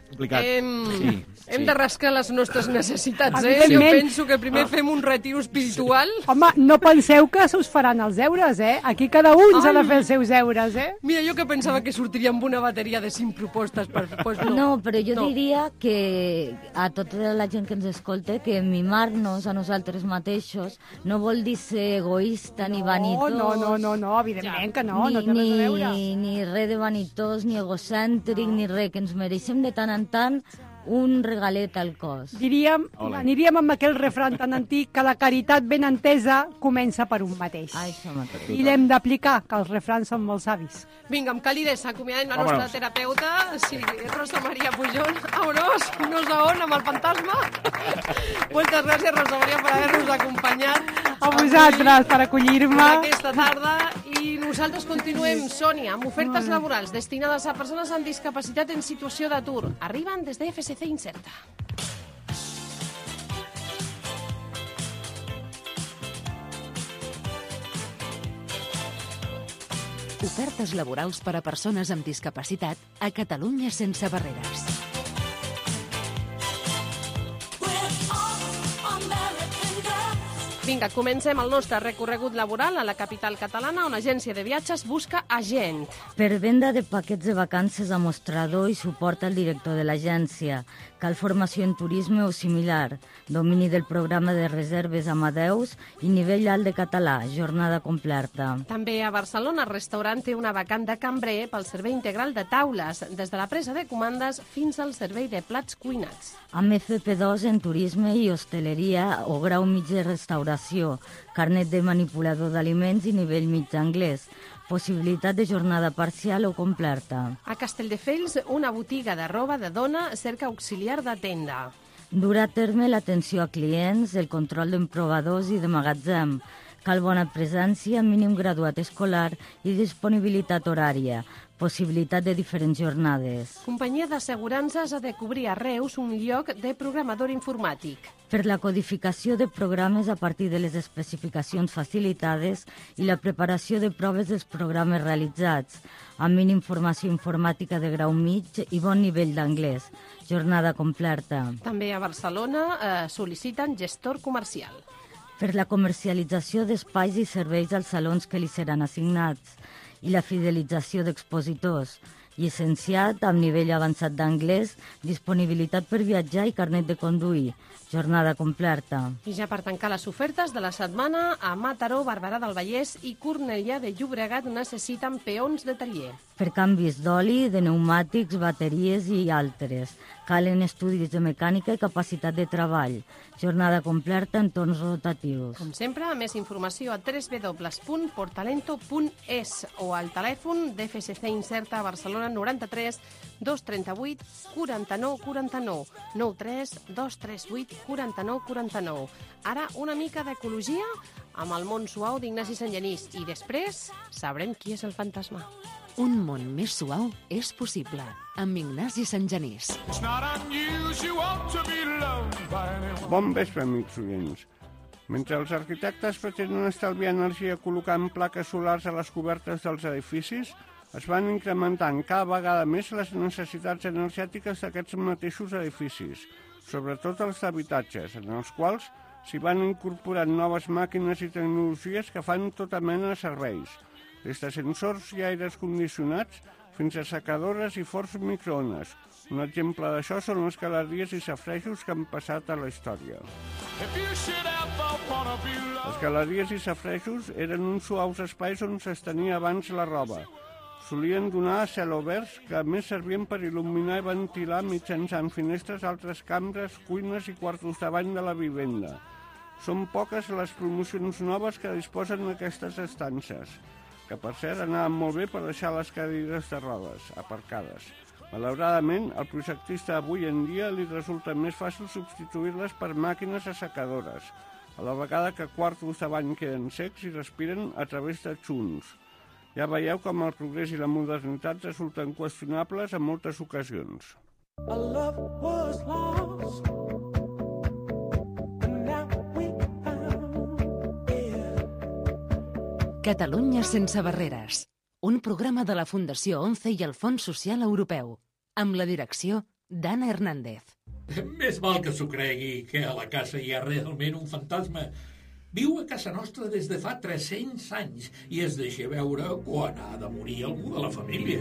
hem de rascar les nostres necessitats, Jo penso que primer fem un retir espiritual. Home, no penseu que us faran els deures, Aquí cada un s'ha de fer els seus deures, Mira, jo que pensava que sortiria amb una bateria de 5 propostes, pues no. No, però jo diria que a tota la gent que ens escolta que mimar-nos a nosaltres mateixos no vol dir ser egoista ni vanitós. No, evidentment que no té res a veure. Ni res de vanitós, ni egocèntric, ni res, que ens mereixem de tant en tant un regalet al cos. Aniríem amb aquell refrany tan antic que la caritat ben entesa comença per un mateix. I l'hem d'aplicar, que els refrans són molt savis. Vinga, amb calidesa, acomiadem la nostra terapeuta, Rosa Maria Pujol. Vámonos, nos a on, amb el fantasma. Moltes gràcies, Rosa Maria, per haver-nos acompanyat. A vosaltres, per acollir-me. Aquesta tarda. I nosaltres continuem, Sònia, amb ofertes laborals destinades a persones amb discapacitat en situació d'atur. Arriben des de FSC Incerta. Ofertes laborals per a persones amb discapacitat a Catalunya sense barreres. Vinga, comencem el nostre recorregut laboral a la capital catalana, on l'agència de viatges busca agent. Per venda de paquets de vacances a mostrador i suport al director de l'agència. Cal formació en turisme o similar, domini del programa de reserves Amadeus i nivell alt de català, jornada completa. També a Barcelona, el restaurant té una vacant de cambrer pel servei integral de taules, des de la presa de comandes fins al servei de plats cuinats. Amb FP2 en turisme i hostaleria o grau mig de restauració, carnet de manipulador d'aliments i nivell mig d'anglès. Possibilitat de jornada parcial o completa. A Castelldefels, una botiga de roba de dona cerca auxiliar de tenda. Dur a terme l'atenció a clients, el control d'emprovadors i de magatzem. Cal bona presència, mínim graduat escolar i disponibilitat horària, possibilitat de diferents jornades. Companyia d'assegurances ha de cobrir a Reus un lloc de programador informàtic. Per la codificació de programes a partir de les especificacions facilitades i la preparació de proves dels programes realitzats, amb mínim formació informàtica de grau mig i bon nivell d'anglès. Jornada completa. També a Barcelona sol·liciten gestor comercial. Per la comercialització d'espais i serveis als salons que li seran assignats i la fidelització d'expositors. Llicenciat amb nivell avançat d'anglès, disponibilitat per viatjar i carnet de conduir. Jornada completa. I ja per tancar les ofertes de la setmana, a Mataró, Barberà del Vallès i Cornellà de Llobregat necessiten peons de taller. Per canvis d'oli, de pneumàtics, bateries i altres. Calen estudis de mecànica i capacitat de treball. Jornada completa en torns rotatius. Com sempre, més informació a www.portalento.es o al telèfon d'FSC Incerta a Barcelona 93 238 49 49 93 238 49 49. Ara una mica d'ecologia amb el món suau d'Ignasi Sangenís i després sabrem qui és el fantasma. Un món més suau és possible, amb Ignasi Sangenís. Bon vespre, amics oients. Mentre els arquitectes pretenen estalviar energia col·locant plaques solars a les cobertes dels edificis, es van incrementant cada vegada més les necessitats energètiques d'aquests mateixos edificis, sobretot els d'habitatges, en els quals s'hi van incorporant noves màquines i tecnologies que fan tota mena de serveis, des de sensors i aires condicionats fins a secadores i forns microones. Un exemple d'això són les galeries i safaretjos que han passat a la història. Les galeries i safaretjos eren uns suaus espais on s'estenia abans la roba. Solien donar a cel oberts que a més servien per il·luminar i ventilar mitjançant finestres altres cambres, cuines i quartos de bany de la vivenda. Són poques les promocions noves que disposen d'aquestes estances, que per cert anaven molt bé per deixar les cadires de rodes aparcades. Malauradament, al projectista avui en dia li resulta més fàcil substituir-les per màquines assecadores, a la vegada que quartos de bany queden secs i respiren a través de xuns. Ja veieu com el progrés i la modernitat resulten qüestionables en moltes ocasions. Catalunya sense barreres. Un programa de la Fundació ONCE i el Fons Social Europeu, amb la direcció d'Anna Hernández. Més val que s'ho cregui que a la casa hi ha realment un fantasma. Viu a casa nostra des de fa 300 anys i es deixa veure quan ha de morir algú de la família.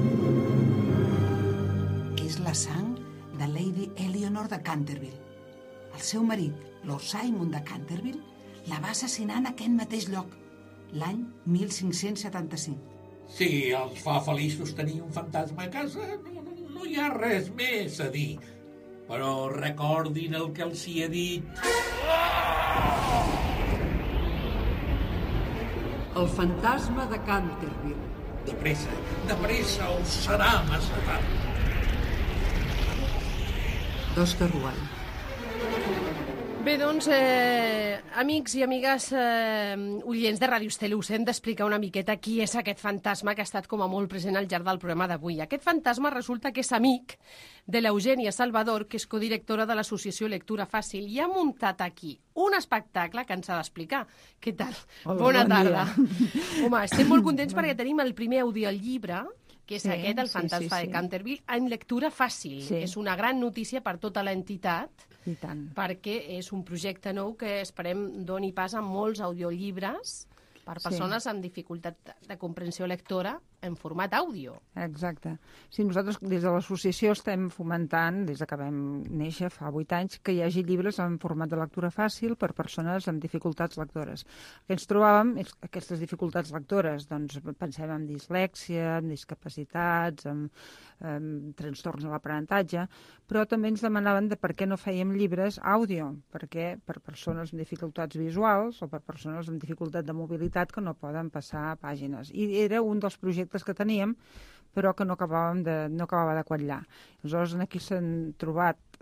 És la sang de Lady Eleanor de Canterville. El seu marit, Lord Simon de Canterville, la va assassinar en aquest mateix lloc, l'any 1575. Si els fa feliços tenir un fantasma a casa, no hi ha res més a dir. Però recordin el que els hi he dit. El fantasma de Canterville. De pressa, o serà massa tard. d'Òscar Wilde. Bé, doncs, amics i amigues oients de Ràdio Estel, us hem d'explicar una miqueta qui és aquest fantasma que ha estat com a molt present al llarg del programa d'avui. Aquest fantasma resulta que és amic de l'Eugènia Salvador, que és codirectora de l'Associació Lectura Fàcil, i ha muntat aquí un espectacle que ens ha d'explicar. Què tal? Hola, Bona bon tarda. dia. Home, estem molt contents perquè tenim el primer audiollibre, que és Sí, aquest, El sí, fantasma sí, de sí. Canterville, en lectura fàcil. Sí. És una gran notícia per tota l'entitat, I tant. perquè és un projecte nou que esperem doni pas a molts audiollibres per Sí. persones amb dificultat de comprensió lectora en format àudio. Exacte. Sí, nosaltres des de l'associació estem fomentant, des que vam néixer fa 8 anys, que hi hagi llibres en format de lectura fàcil per persones amb dificultats lectores. El que ens trobàvem és aquestes dificultats lectores, doncs pensem en dislèxia, en discapacitats, en trastorns de l'aprenentatge, però també ens demanaven de per què no fèiem llibres àudio, perquè per persones amb dificultats visuals o per persones amb dificultat de mobilitat que no poden passar pàgines. I era un dels projectes que teníem, però que no acabava de quatllar. Aleshores, aquí s'han trobat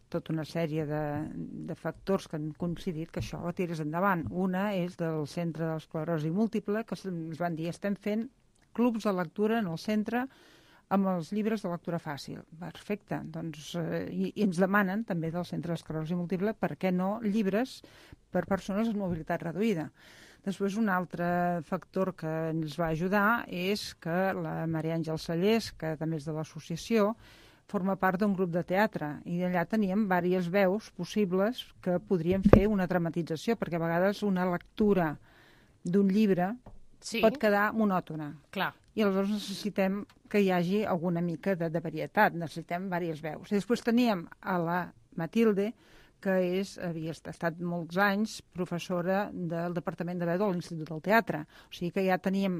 tota una sèrie de factors que han coincidit que això ho tires endavant. Una és del Centre de l'Esclerosi Múltiple, que ens van dir estem fent clubs de lectura en el centre amb els llibres de lectura fàcil. Perfecte. Doncs, i ens demanen també del Centre d'Esclerosi Múltiple per què no llibres per persones amb mobilitat reduïda. Després, un altre factor que ens va ajudar és que la Maria Àngel Sallés, que també és de l'associació, forma part d'un grup de teatre i allà teníem diverses veus possibles que podrien fer una dramatització, perquè a vegades una lectura d'un llibre pot quedar monòtona. Clar. I aleshores necessitem que hi hagi alguna mica de varietat, necessitem diverses veus. I després teníem a la Matilde, que havia estat molts anys professora del Departament de Veu de l'Institut del Teatre. O sigui que ja teníem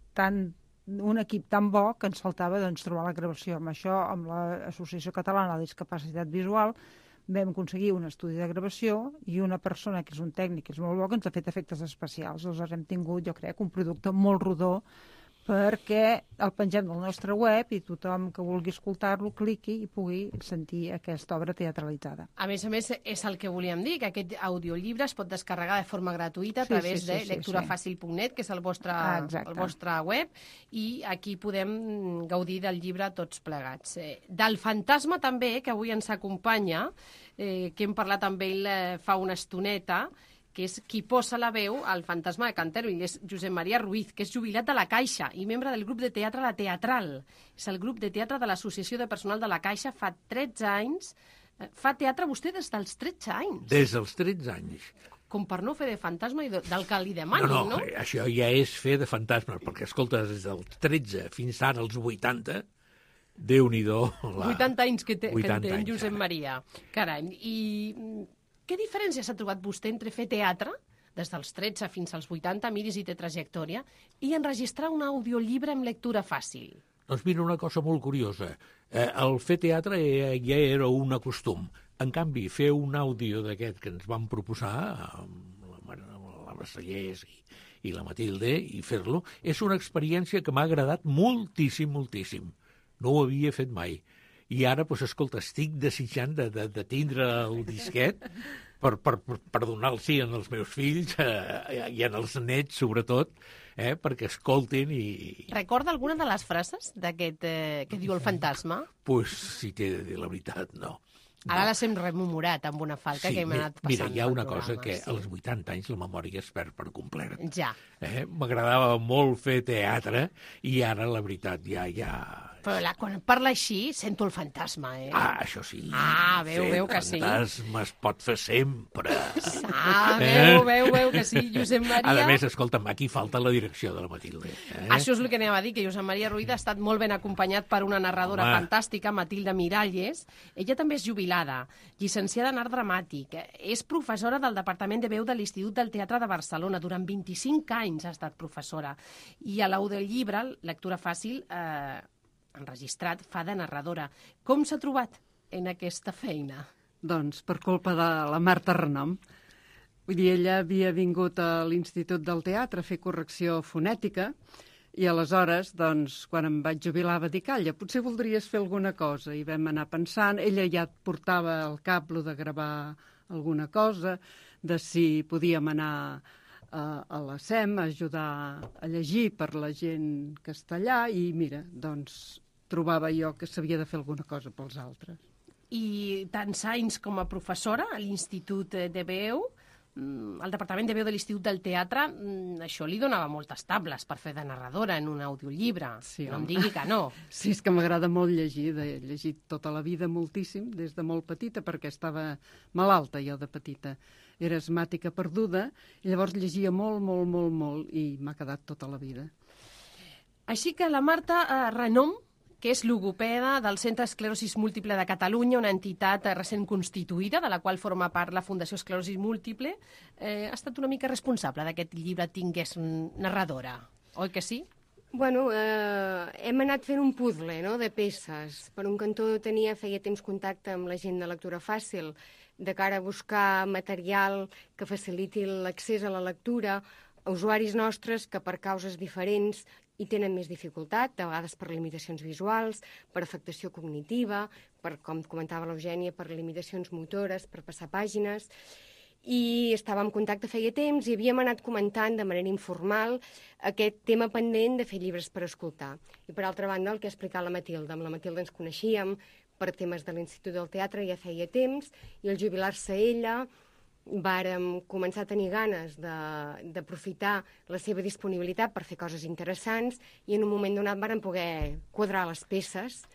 un equip tan bo que ens faltava trobar la gravació. Amb això, amb l'Associació Catalana de Discapacitat Visual, vam aconseguir un estudi de gravació i una persona que és un tècnic que és molt bo, que ens ha fet efectes especials. Aleshores hem tingut, jo crec, un producte molt rodó perquè el pengem del nostre web i tothom que vulgui escoltar-lo cliqui i pugui sentir aquesta obra teatralitzada. A més, és el que volíem dir, que aquest audiollibre es pot descarregar de forma gratuïta a través de lecturafacil.net, que és el vostre web, i aquí podem gaudir del llibre tots plegats. Del fantasma també, que avui ens acompanya, que hem parlat amb ell fa una estoneta, que és qui posa la veu al fantasma de Canterville, és Josep Maria Ruiz, que és jubilat de la Caixa i membre del grup de teatre La Teatral. És el grup de teatre de l'Associació de Personal de la Caixa, fa 13 anys. Fa teatre vostè des dels 13 anys? Des dels 13 anys. Com per no fer de fantasma i del que li demanin, no? No, això ja és fer de fantasma, perquè, escolta, des dels 13 fins ara als 80, Déu-n'hi-do. 80 anys que té en Josep Maria. Carai, i què diferència s'ha trobat vostè entre fer teatre, des dels 13 fins als 80, miris i té trajectòria, i enregistrar un audiollibre amb lectura fàcil? Doncs mira, una cosa molt curiosa. El fer teatre ja era un costum. En canvi, fer un àudio d'aquest que ens van proposar, amb la Marsellés i la Matilde, i fer-lo, és una experiència que m'ha agradat moltíssim, moltíssim. No ho havia fet mai. I ara, doncs, escolta, estic desitjant de tindre el disquet per donar-lo als meus fills i als nets, sobretot, perquè escoltin i... Recorda alguna de les frases d'aquest que diu el fantasma? Doncs, si t'he de dir la veritat, no. Ara les hem rememorat amb una falca que hem anat passant. Mira, hi ha una cosa que als 80 anys la memòria es perd per complet. Ja. M'agradava molt fer teatre i ara, la veritat, ja... Però quan parla així, sento el fantasma, Ah, això sí. Ah, veu que sí. Fantasma es pot fer sempre. Veu que sí, Josep Maria. A més, escolta'm, aquí falta la direcció de la Matilde. Això és el que anava a dir, que Josep Maria Ruiz ha estat molt ben acompanyat per una narradora fantàstica, Matilde Miralles. Ella també és jubilada, llicenciada en art dramàtic, és professora del Departament de Veu de l'Institut del Teatre de Barcelona. Durant 25 anys ha estat professora. I a l'audiollibre, lectura fàcil, enregistrat, fa de narradora. Com s'ha trobat en aquesta feina? Doncs per culpa de la Marta Renom. Vull dir, ella havia vingut a l'Institut del Teatre a fer correcció fonètica i aleshores, doncs, quan em vaig jubilar va dir, calla, potser voldries fer alguna cosa. I vam anar pensant, ella ja portava al cap lo de gravar alguna cosa, de si podíem anar a la SEM a ajudar a llegir per la gent que està allà i mira, doncs trobava jo que s'havia de fer alguna cosa pels altres. I tants anys com a professora a l'Institut de Veu, al Departament de Veu de l'Institut del Teatre, això li donava moltes tables per fer de narradora en un audiollibre. Sí, no em digui que no. Sí, és que m'agrada molt llegir, he llegit tota la vida moltíssim, des de molt petita, perquè estava malalta jo de petita. Era asmàtica perduda, i llavors llegia molt, i m'ha quedat tota la vida. Així que la Marta Renom, que és logopeda del Centre Esclerosis Múltiple de Catalunya, una entitat recent constituïda, de la qual forma part la Fundació Esclerosis Múltiple, ha estat una mica responsable d'aquest llibre Tingués narradora, oi que sí? Bueno, hem anat fent un puzzle, no?, de peces. Per un cantó feia temps contacte amb la gent de lectura fàcil, de cara a buscar material que faciliti l'accés a la lectura, usuaris nostres que per causes diferents hi tenen més dificultat, de vegades per limitacions visuals, per afectació cognitiva, per, com comentava l'Eugènia, per limitacions motores, per passar pàgines, i estàvem en contacte feia temps i havíem anat comentant de manera informal aquest tema pendent de fer llibres per escoltar. I per altra banda, el que ha explicat la Matilde. Amb la Matilde ens coneixíem per temes de l'Institut del Teatre ja feia temps, i al jubilar-se ella vàrem començar a tenir ganes d'aprofitar la seva disponibilitat per fer coses interessants, i en un moment donat vàrem poder quadrar les peces,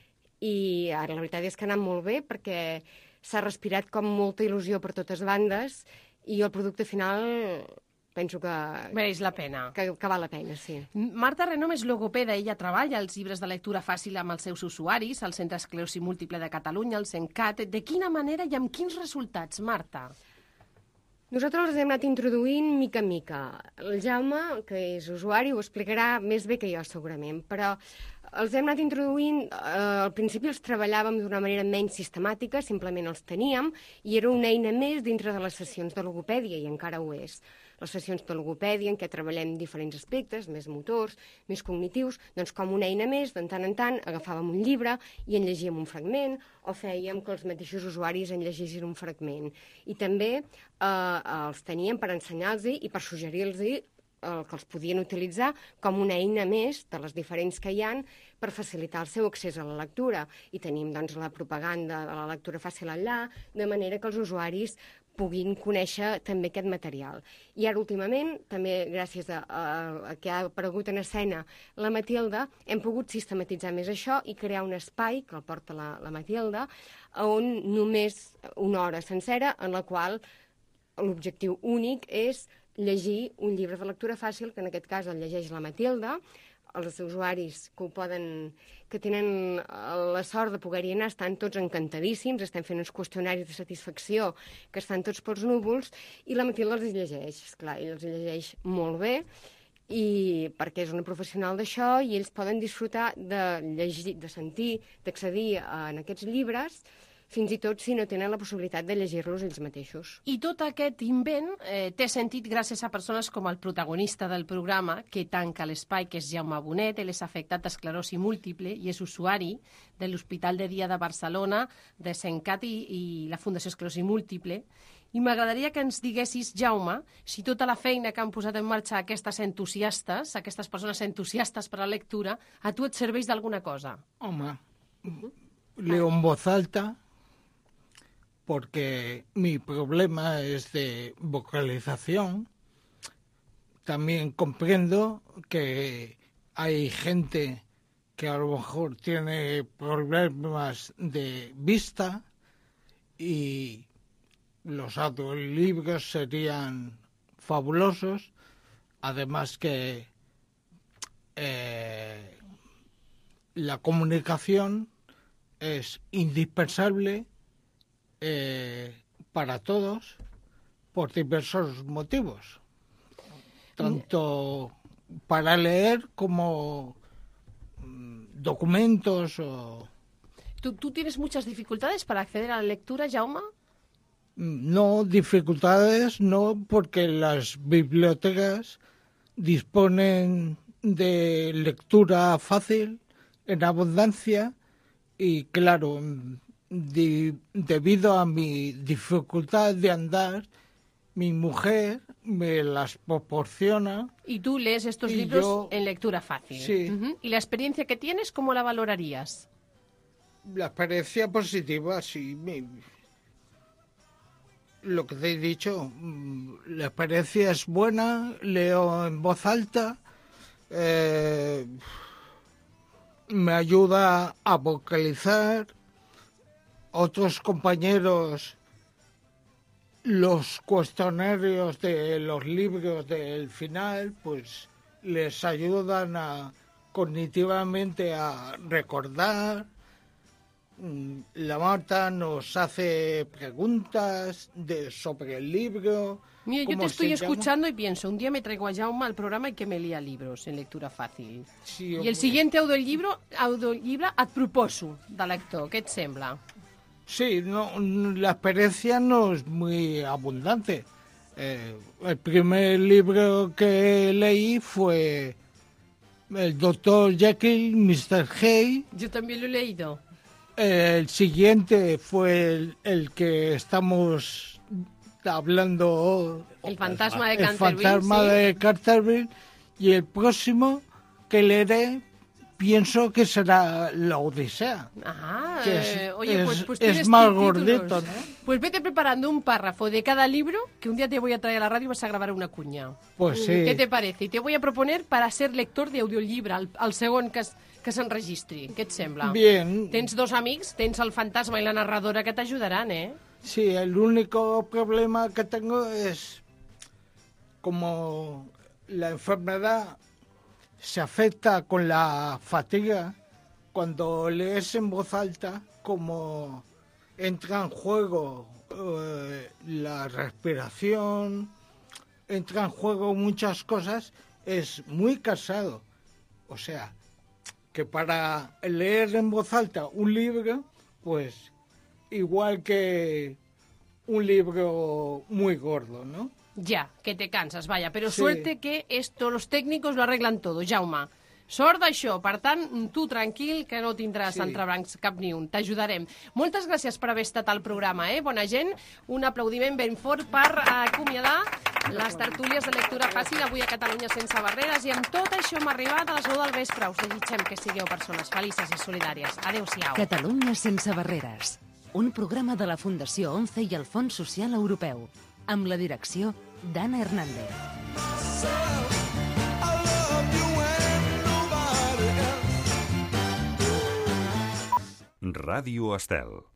i ara la veritat és que ha anat molt bé perquè s'ha respirat com molta il·lusió per totes bandes, i el producte final penso que... mereix la pena. Que val la pena, sí. Marta Renom és logopeda, ella treballa els llibres de lectura fàcil amb els seus usuaris, al Centre Esclerosi Múltiple de Catalunya, el CENCAT. De quina manera i amb quins resultats, Marta? Nosaltres els hem anat introduint mica en mica. El Jaume, que és usuari, ho explicarà més bé que jo, segurament, però els hem anat introduint, al principi els treballàvem d'una manera menys sistemàtica, simplement els teníem, i era una eina més dintre de les sessions de logopèdia, i encara ho és. Les sessions de logopèdia, en què treballem diferents aspectes, més motors, més cognitius, doncs com una eina més, de tant en tant agafàvem un llibre i en llegíem un fragment, o fèiem que els mateixos usuaris en llegissin un fragment. I també els teníem per ensenyar-los i per suggerir-los que els podien utilitzar com una eina més de les diferents que hi ha per facilitar el seu accés a la lectura. I tenim doncs, la propaganda de la lectura fàcil allà, de manera que els usuaris puguin conèixer també aquest material. I ara, últimament, també gràcies a que ha aparegut en escena la Matilde, hem pogut sistematitzar més això i crear un espai, que el porta la Matilde, on només una hora sencera, en la qual l'objectiu únic és llegir un llibre de lectura fàcil, que en aquest cas el llegeix la Matilde. Els usuaris que tenen la sort de poder-hi anar estan tots encantadíssims, estem fent uns qüestionaris de satisfacció que estan tots pels núvols, i la Matilde els llegeix, esclar, ell els llegeix molt bé, i perquè és una professional d'això, i ells poden disfrutar de llegir, de sentir, d'accedir a aquests llibres, fins i tot si no tenen la possibilitat de llegir-los ells mateixos. I tot aquest invent té sentit gràcies a persones com el protagonista del programa, que tanca l'espai, que és Jaume Bonet. Ell és afectat d'esclerosi múltiple i és usuari de l'Hospital de Dia de Barcelona, de CENCAT i la Fundació Esclerosi Múltiple. I m'agradaria que ens diguessis, Jaume, si tota la feina que han posat en marxa aquestes entusiastes, aquestes persones entusiastes per a la lectura, a tu et serveix d'alguna cosa. Home, leo en voz alta, porque mi problema es de vocalización. También comprendo que hay gente que a lo mejor tiene problemas de vista y los audiolibros serían fabulosos. Además que la comunicación es indispensable para todos por diversos motivos, tanto para leer como documentos o... ¿Tú tienes muchas dificultades para acceder a la lectura, Jaume? No, dificultades no, porque las bibliotecas disponen de lectura fácil en abundancia y, claro, debido a mi dificultad de andar, mi mujer me las proporciona. Y tú lees estos libros en lectura fácil. Sí. ¿Y la experiencia que tienes, cómo la valorarías? La experiencia positiva, sí. Lo que te he dicho, la experiencia es buena, leo en voz alta, me ayuda a vocalizar. Otros compañeros, los cuestionarios de los libros del final, pues les ayudan cognitivamente a recordar. La Marta nos hace preguntas sobre el libro. Mira, yo te estoy escuchando y pienso, un día me traigo a Jaume al programa y que me lea libros en lectura fàcil. Sí, I el siguiente audiollibre et proposo de lector. Què et sembla? Sí, no, la experiencia no es muy abundante. El primer libro que leí fue el Dr. Jekyll, Mr. Hyde. Yo también lo he leído. El siguiente fue el que estamos hablando. El fantasma de El Canterville. fantasma ¿sí? de Canterville. Y el próximo que leeré, pienso que será La Odisea. Ah, que oye, pues es tienes más títulos. gordito, ¿no? Pues vete preparando un párrafo de cada libro que un día te voy a traer a la radio y vas a grabar una cuña. Pues sí. Què te parece? I te voy a proponer para ser lector d'audiollibre, el segon que s'enregistri. Què et sembla? Bien. Tens dos amics, tens el fantasma i la narradora que t'ajudaran, eh? Sí, el único problema que tengo es como la enfermedad se afecta con la fatiga, cuando lees en voz alta, como entra en juego la respiración, entra en juego muchas cosas, es muy cansado. O sea, que para leer en voz alta un libro, pues igual que un libro muy gordo, ¿no? Ya, que te cansas, vaya. Però Sí. suerte que esto, los técnicos lo arreglan todo, Jaume. Sort d'això, per tant, tu tranquil, que no tindràs Sí. entrebancs cap ni un. T'ajudarem. Moltes gràcies per haver estat al programa, bona gent. Un aplaudiment ben fort per acomiadar les tertúlies de lectura fàcil avui a Catalunya sense barreres. I amb tot això hem arribat a les 9 del vespre. Us desitgem que sigueu persones felices i solidàries. Adéu-siau. Catalunya sense barreres. Un programa de la Fundació ONCE i el Fons Social Europeu. Amb la direcció d'Anna Hernández. Ràdio Estel.